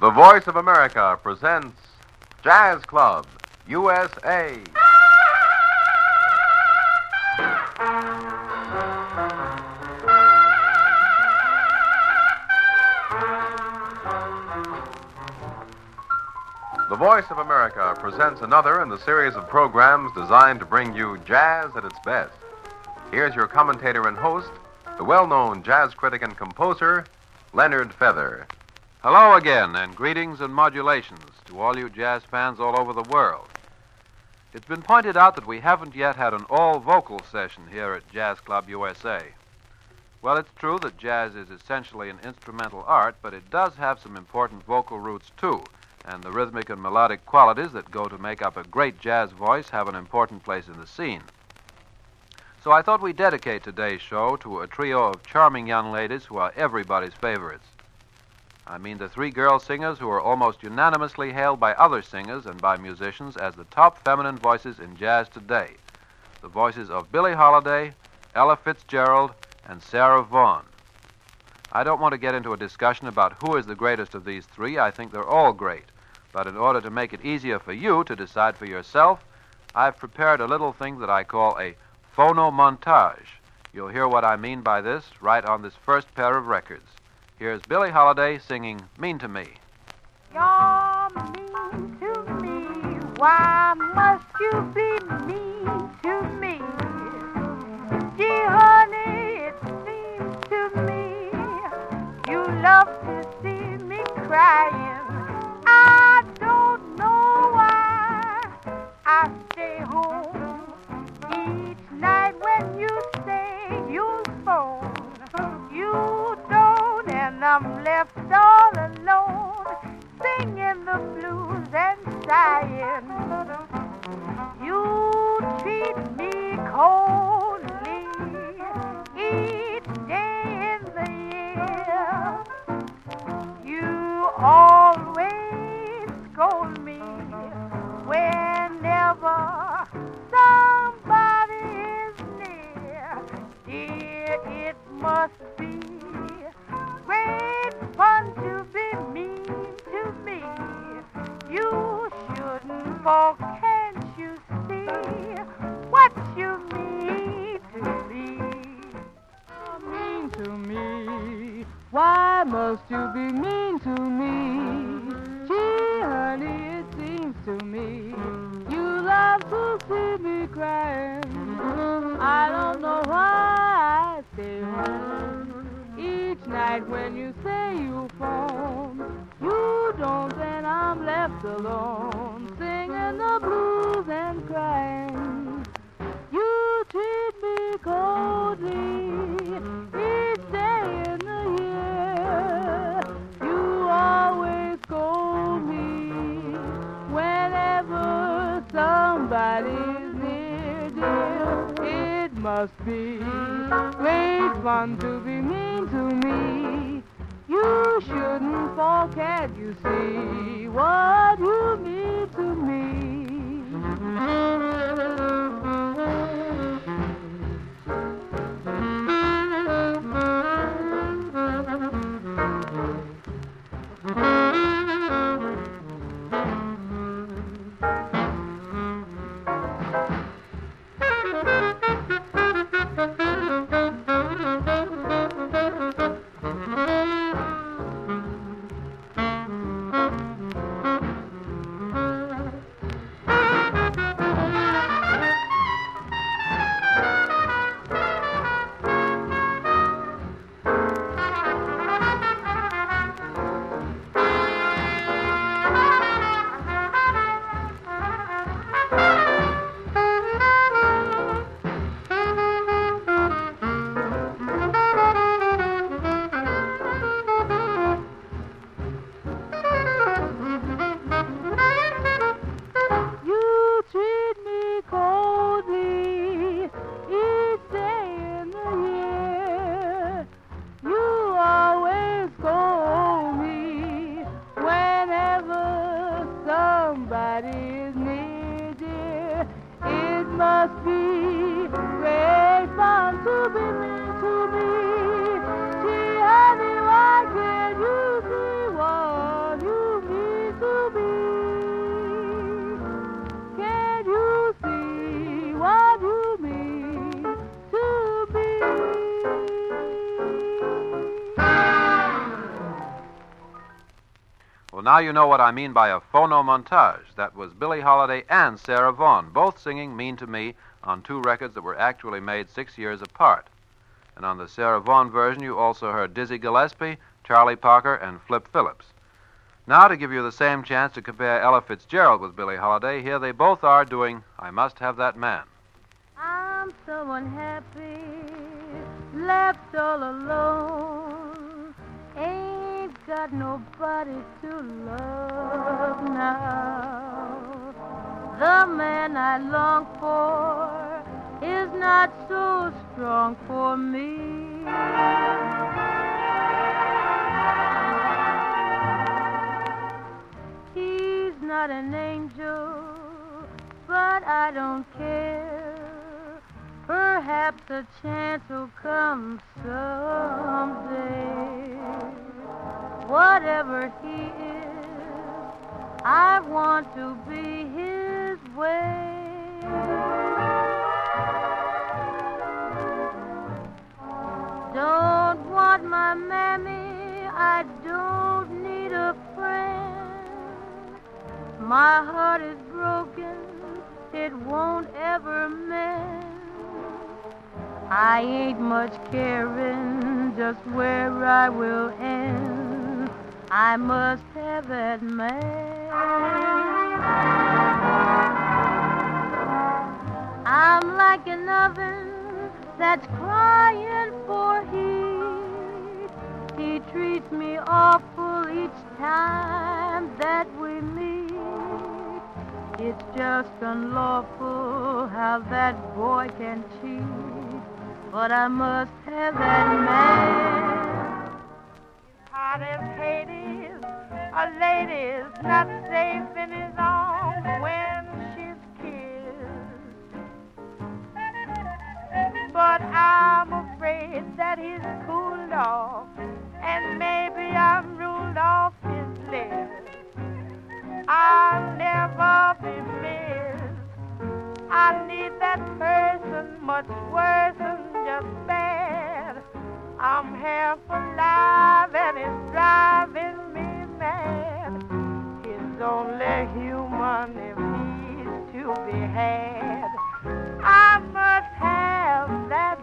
The Voice of America presents Jazz Club, USA. The Voice of America presents another in the series of programs designed to bring you jazz at its best. Here's your commentator and host, the well-known jazz critic and composer, Leonard Feather. Hello again, and greetings and modulations to all you jazz fans all over the world. It's been pointed out that we haven't yet had an all-vocal session here at Jazz Club USA. Well, it's true that jazz is essentially an instrumental art, but it does have some important vocal roots, too, and the rhythmic and melodic qualities that go to make up a great jazz voice have an important place in the scene. So I thought we'd dedicate today's show to a trio of charming young ladies who are everybody's favorites. I mean the three girl singers who are almost unanimously hailed by other singers and by musicians as the top feminine voices in jazz today. The voices of Billie Holiday, Ella Fitzgerald, and Sarah Vaughan. I don't want to get into a discussion about who is the greatest of these three. I think they're all great. But in order to make it easier for you to decide for yourself, I've prepared a little thing that I call a phonomontage. You'll hear what I mean by this right on this first pair of records. Here's Billie Holiday singing Mean to Me. You're mean to me. Why must you be mean to me? Gee, honey, it seems to me you love to see me crying. I don't know why I stay home each night when you say you'll phone. You don't, and I'm left all alone, singing the blues and sighing. You treat me coldly each day in the year. You always scold me whenever somebody is near. Dear, it must be great fun to be mean to me. You shouldn't, for can't you see what you mean to me? Mean to me. Why must you be mean to me? Gee, honey, it seems to me you love to see me crying. I don't know why I stay home each night when you say you phone. You don't, and I'm left alone, singing the blues and crying. You treat me coldly each day in the year. You always scold me whenever somebody's near, dear. It must be great fun to be mean to me. You shouldn't, for can't you see what you mean to me? somebody's near, dear. It must be great fun to be mean to me. Gee, honey, why can't you see what you Well, now you know what I mean by a phonomontage. That was Billie Holiday and Sarah Vaughan, both singing Mean to Me on two records that were actually made 6 years apart. And on the Sarah Vaughan version, you also heard Dizzy Gillespie, Charlie Parker, and Flip Phillips. Now, to give you the same chance to compare Ella Fitzgerald with Billie Holiday, here they both are doing I Must Have That Man. I'm so unhappy, left all alone. Ain't got nobody to love now. The man I long for is not so strong for me. He's not an angel, but I don't care. Perhaps a chance will come someday. Whatever he is, I want to be his way. Don't want my mammy, I don't need a friend. My heart is broken, it won't ever mend. I ain't much caring just where I will end. I must have that man. I'm like an oven that's crying for heat. He treats me awful each time that we meet. It's just unlawful how that boy can cheat. But I must have that man. His heart is Hades, a lady's not safe in his arms when she's kissed. But I'm afraid that he's cooled off, and maybe I'm ruled off his list. I'll never be missed. I need that person much worse than just bad. I'm half alive and it's driving me mad. He's only human if he's to be had. I must have that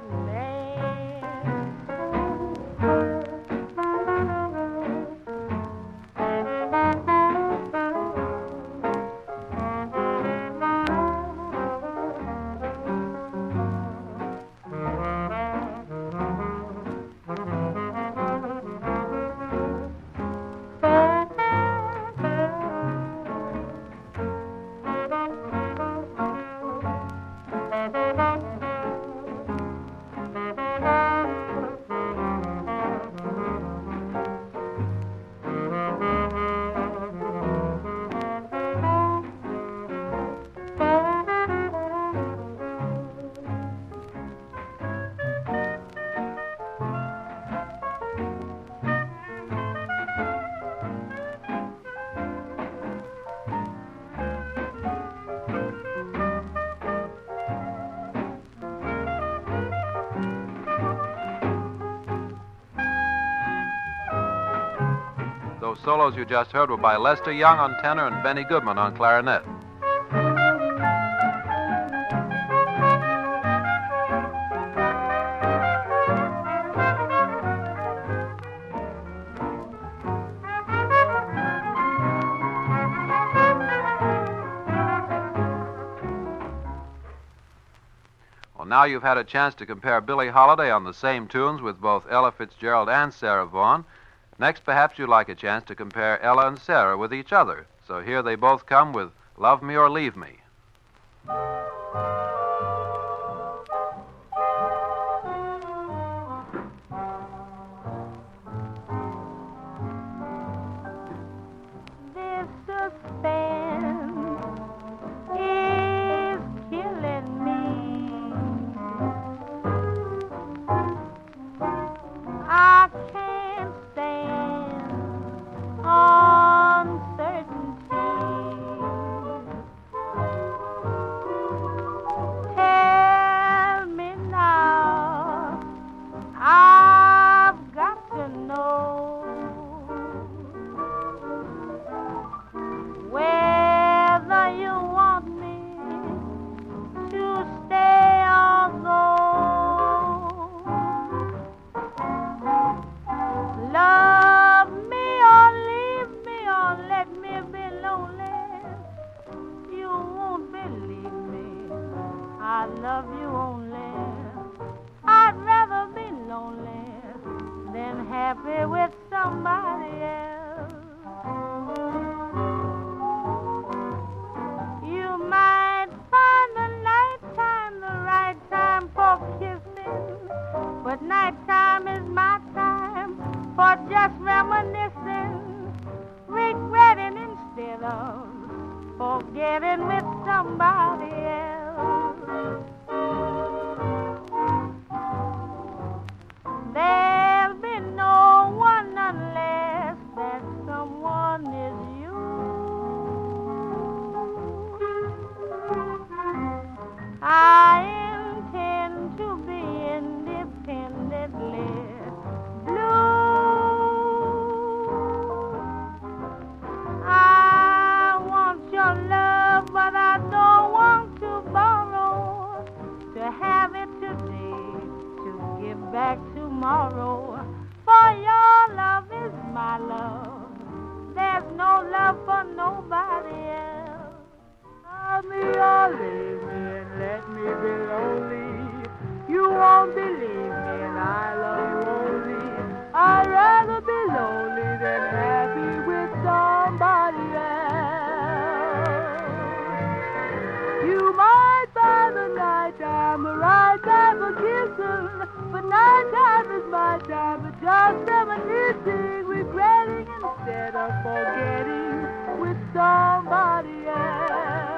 Those solos you just heard were by Lester Young on tenor and Benny Goodman on clarinet. Well, now you've had a chance to compare Billie Holiday on the same tunes with both Ella Fitzgerald and Sarah Vaughan. Next, perhaps you'd like a chance to compare Ella and Sarah with each other. So here they both come with Love Me or Leave Me. This suspense is killing me. I can't stand uncertainty. love you only. I'd rather be lonely than happy with somebody else. You might find the nighttime the right time for kissing, but nighttime is my time for just reminiscing, regretting instead of forgetting with somebody else. There'll be no one unless that someone is you. I intend to be independently blue. I want your love, but I don't want to borrow, to have it today, to give back tomorrow. For your love is my love. There's no love for nobody else. Love me or leave me and let me be lonely. You won't believe me and I love you only. I'd rather be lonely than happy with somebody else. You might find the nighttime the right time for kissing, but nighttime is my time for just reminiscing, regretting instead of forgetting with somebody else.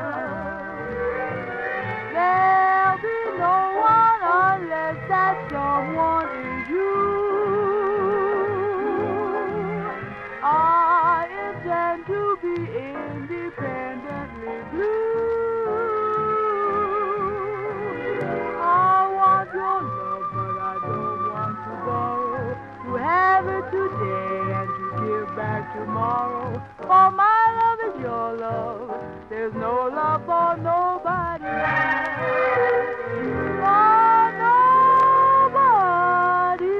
There'll be no one unless that someone is you. I intend to be independently blue. I want your love, but I don't want to borrow, to have it today and to give back tomorrow. For my love is your love. There's no love for nobody else. For nobody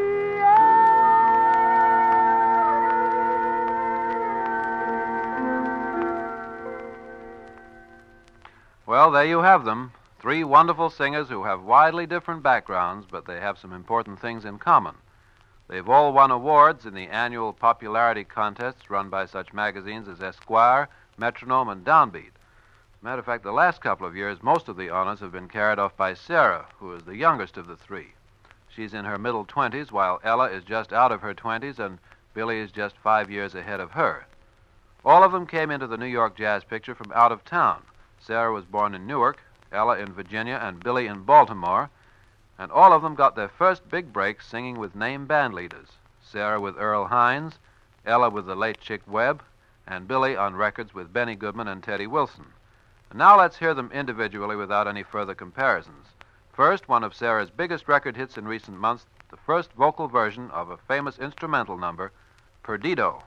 else. Well, there you have them. Three wonderful singers who have widely different backgrounds, but they have some important things in common. They've all won awards in the annual popularity contests run by such magazines as Esquire, Metronome, and Downbeat. As a matter of fact, the last couple of years, most of the honors have been carried off by Sarah, who is the youngest of the three. She's in her middle 20s, while Ella is just out of her 20s, and Billy is just 5 years ahead of her. All of them came into the New York jazz picture from out of town. Sarah was born in Newark, Ella in Virginia, and Billy in Baltimore, and all of them got their first big break singing with name band leaders. Sarah with Earl Hines, Ella with the late Chick Webb, and Billy on records with Benny Goodman and Teddy Wilson. And now let's hear them individually without any further comparisons. First, one of Sarah's biggest record hits in recent months, the first vocal version of a famous instrumental number, Perdido.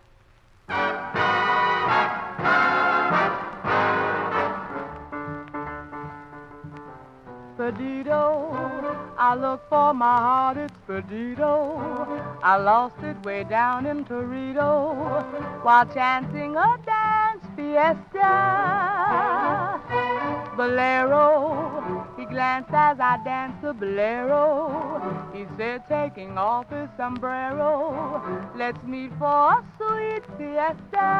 Perdido, I look for my heart, it's Perdido. I lost it way down in Torito while chancing a dance fiesta. Bolero, he glanced as I danced the bolero. He said, taking off his sombrero, let's meet for a sweet fiesta.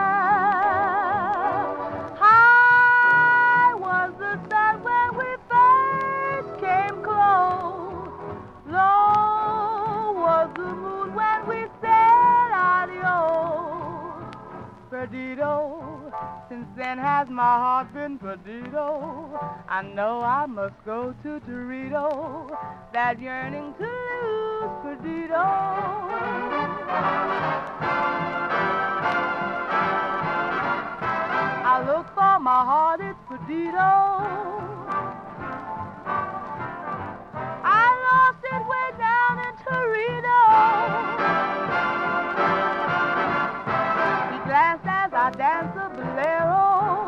High was the sun when we first came close. Low was the moon when we said adios. Perdido, since then has my heart been perdido. I know I must go to Torito, that yearning to lose Perdido. I look for my heart, it's Perdido. I lost it way down in Torito. He glanced as I danced the bolero.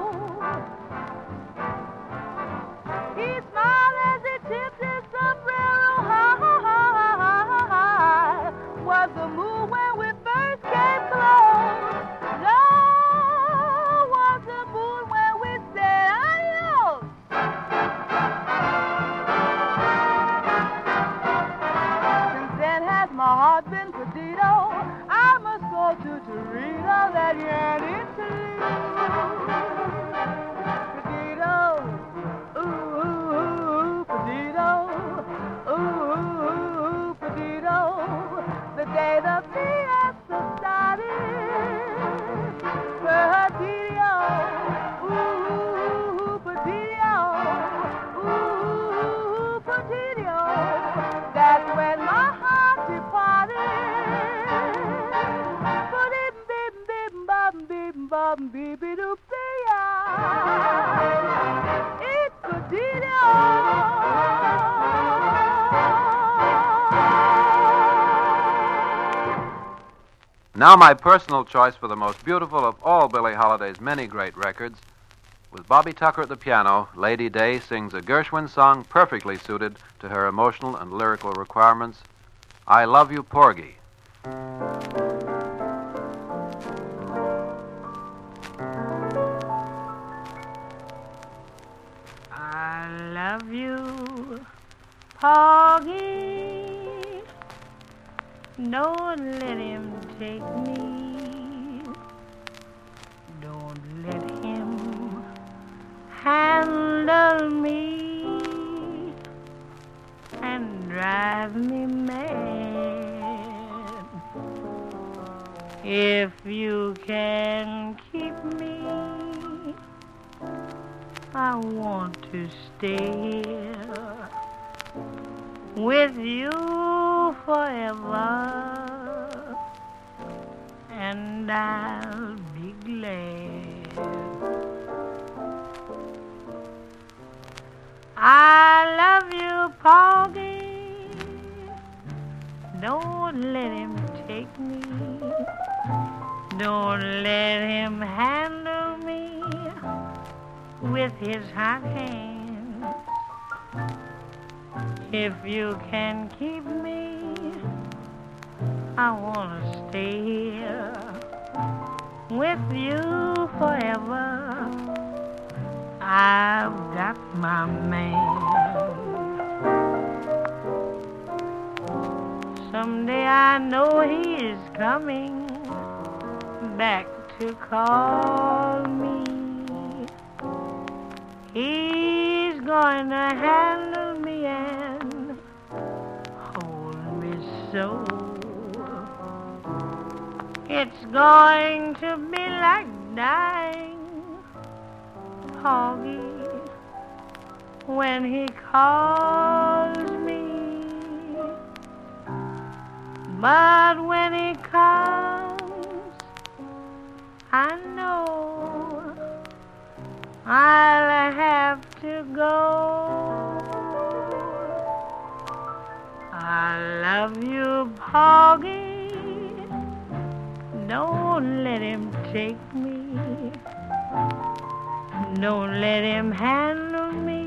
He smiled as he tipped his sombrero. High was the moon when we first came close. Low was the moon when we said adios. bum bim bum beep doop It's a Now my personal choice for the most beautiful of all Billie Holiday's many great records. With Bobby Tucker at the piano, Lady Day sings a Gershwin song perfectly suited to her emotional and lyrical requirements, I Love You, Porgy. I love you, Porgy. Don't let him take me. Don't let him handle me and drive me mad. If you can keep me, I want to stay here with you forever, and I'll be glad. I love you, Porgy. Don't let him take me. Don't let him handle me with his hot hands. If you can keep me, I want to stay here with you forever. I've got my man. Someday I know he is coming back to call me. He's going to handle me and hold me so. It's going to be like dying, Porgy, when he calls me. But when he comes, I know I'll have to go. I love you, Porgy. Don't let him take me. Don't let him handle me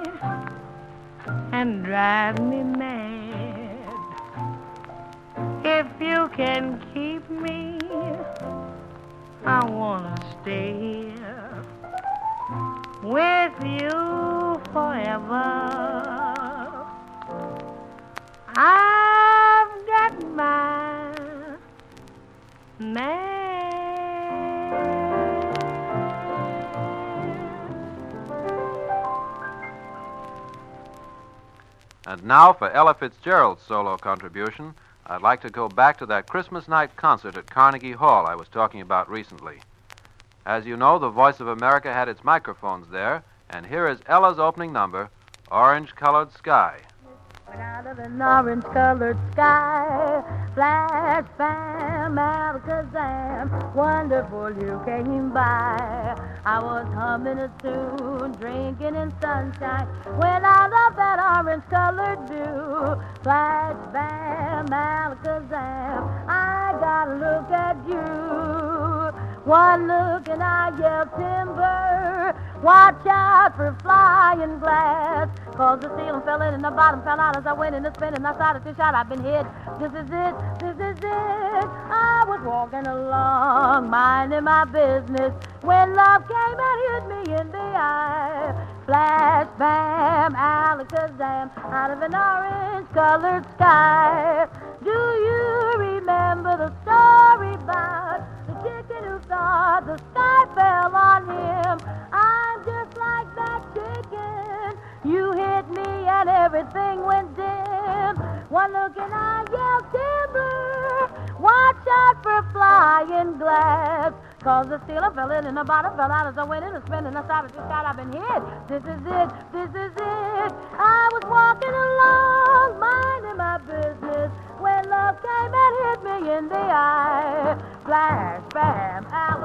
and drive me mad. If you can keep me, I want to stay here with you forever. I've got my man. And now for Ella Fitzgerald's solo contribution, I'd like to go back to that Christmas night concert at Carnegie Hall I was talking about recently. As you know, the Voice of America had its microphones there, and here is Ella's opening number, Orange-Colored Sky. Went out of an orange-colored sky, flash, bam, alakazam, wonderful you came by. I was humming a tune, drinking in sunshine, when out of that orange-colored dew, flash, bam, alakazam, I gotta look at you. One look and I yell timber, watch out for flying glass, 'cause the ceiling fell in and the bottom fell out as I went in the spin and I started to shout, I've been hit, this is it, this is it. I was walking along, minding my business, when love came and hit me in the eye. Flash, bam, alakazam, out of an orange-colored sky. Do you remember the story about the chicken who thought the sky fell on him? I'm just like that chicken. You hit me and everything went dim. One look and I yelled timber. Watch out for flying glass, 'cause the ceiling fell in and the bottom fell out as I went in a spin and I started to shout, I've been hit. This is it, this is it. I was walking along, minding my business, when love came and hit me in the eye. Flash, bam, alakazam.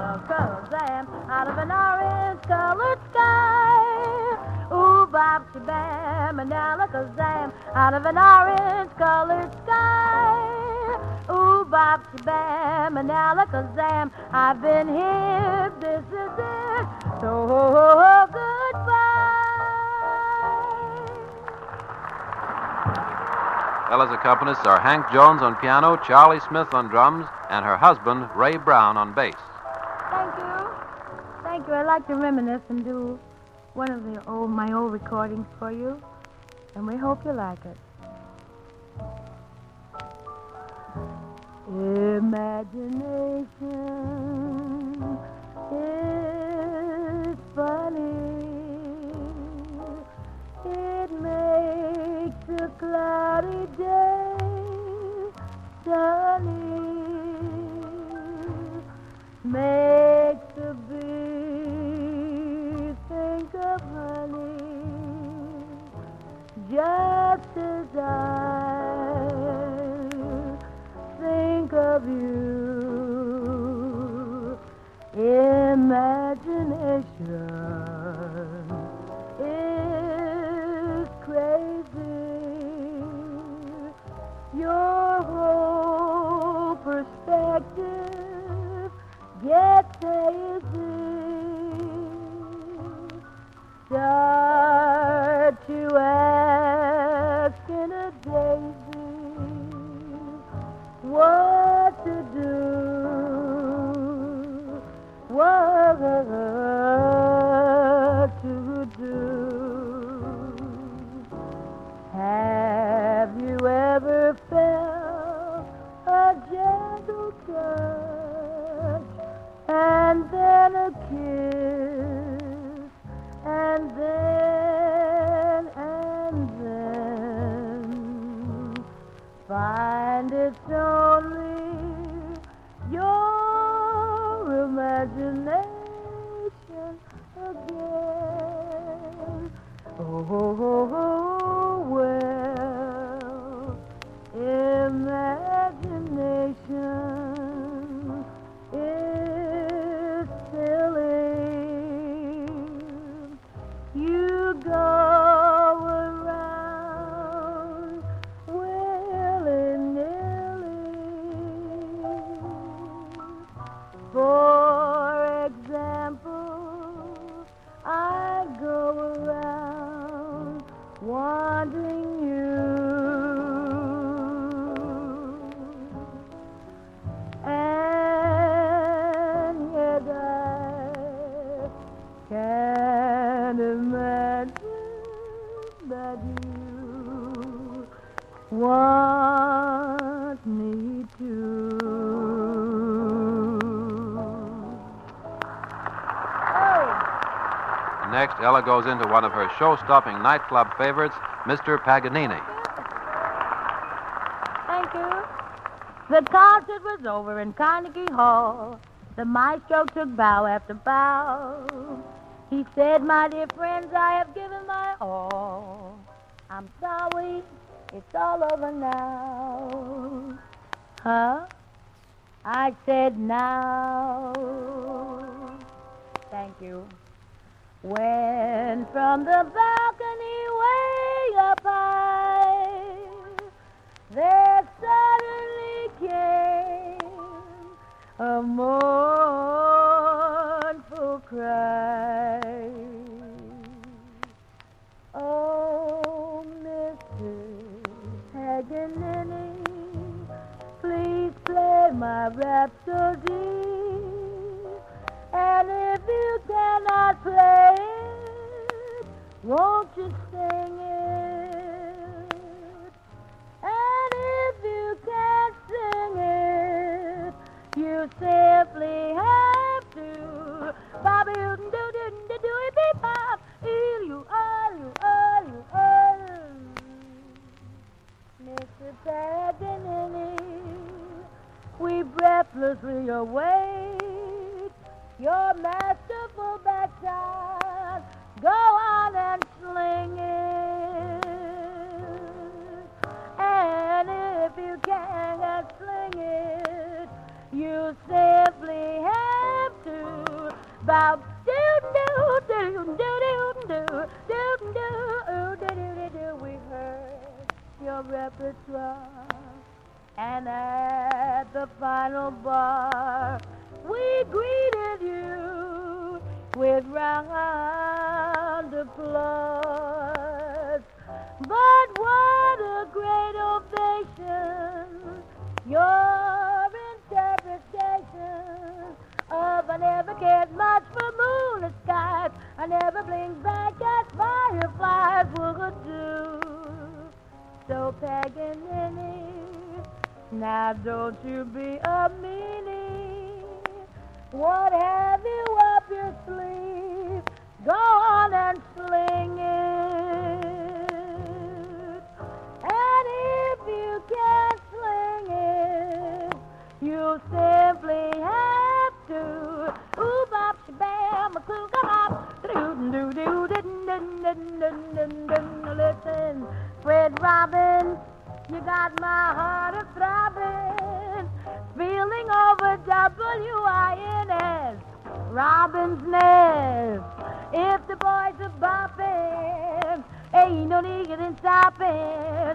Manalakazam, out of an orange-colored sky. Ooh, bop, bam, Manalakazam, out of an orange-colored sky. Ooh, bop, bam, Manalakazam, I've been here, this is it, so goodbye. Ella's accompanist are Hank Jones on piano, Charlie Smith on drums, and her husband, Ray Brown, on bass. Thank you. Thank you. I'd like to reminisce and do one of my old recordings for you, and we hope you like it. Imagination is funny. It makes a cloudy day sunny. Makes the bee think of honey, just as I think of you. Imagination is crazy. Your whole perspective gets hazy. Start to ask in a daisy what to do, what to do. Have you ever felt a gentle touch, and then a kiss, and then find it's only your imagination again. Oh, well, imagination is silly. You go around willy-nilly. For example, I go around wanting you, and yet I can't imagine that you want me to. Next, Ella goes into one of her show-stopping nightclub favorites, Mr. Paganini. Thank you. The concert was over in Carnegie Hall. The maestro took bow after bow. He said, "My dear friends, I have given my all. I'm sorry, it's all over now." Huh? I said, "Now." Thank you. When from the balcony way up high, there suddenly came a mournful cry. Oh, Mrs. Paganini, please play my rhapsody. And if you cannot play it, won't you sing it? And if you can't sing it, you simply have to bobby doo doo doo doo beep bop, you Mr. Paganini, we breathlessly await your masterful backside. Go on and sling it. And if you can't sling it, you simply have to Bob, do. We heard your repertoire, and at the final bar, we greeted you with round applause. But what a great ovation! Your interpretation of I never cared much for moonlit skies. I never blinked back at fireflies would do. So Paganini, now don't you be a meanie. What have you up your sleeve? Go on and sling it. And if you can't sling it, you simply have to bop shabam a clue come up. Listen, Fred Robbins, you got my heart a throbbing, feeling over WINS, Robin's Nest. If the boys are bopping, ain't no need in stopping.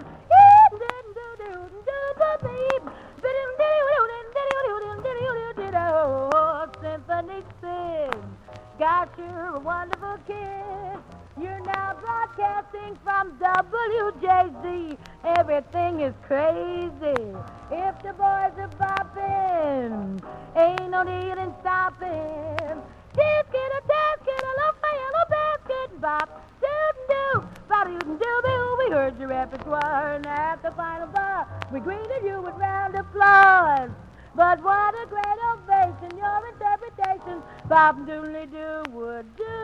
Symphony Sid, got you a wonderful kid. You're now broadcasting from WJZ. Everything is crazy. If the boys are bopping, ain't no need in stopping. Tisket, a loaf, a yellow basket, bop, do, bop-doo-doo-doo-doo. We heard your repertoire, and at the final bar, we greeted you with round applause. But what a great ovation your interpretation, bop-doodly-doo would do.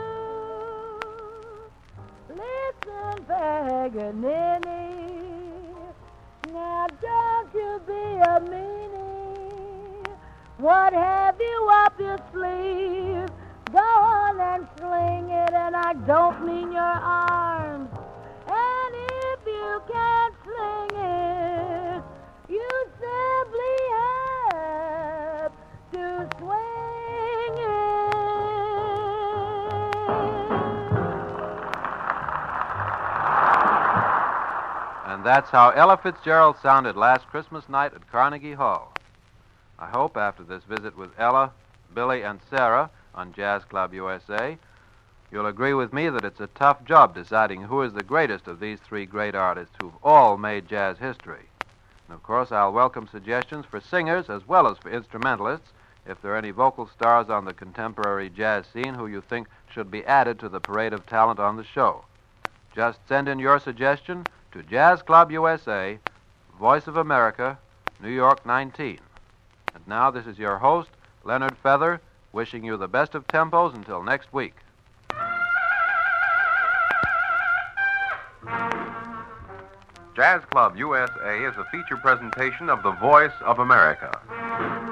Listen, Paganini, now don't you be a meanie. What have you up your sleeve? Go on and sling it, and I don't mean your arms. And if you can't sling it, you simply have to swing it. And that's how Ella Fitzgerald sounded last Christmas night at Carnegie Hall. I hope after this visit with Ella, Billy, and Sarah on Jazz Club USA, you'll agree with me that it's a tough job deciding who is the greatest of these three great artists who've all made jazz history. And of course, I'll welcome suggestions for singers as well as for instrumentalists if there are any vocal stars on the contemporary jazz scene who you think should be added to the parade of talent on the show. Just send in your suggestion to Jazz Club USA, Voice of America, New York 19. And now this is your host, Leonard Feather, wishing you the best of tempos until next week. Jazz Club USA is a feature presentation of the Voice of America.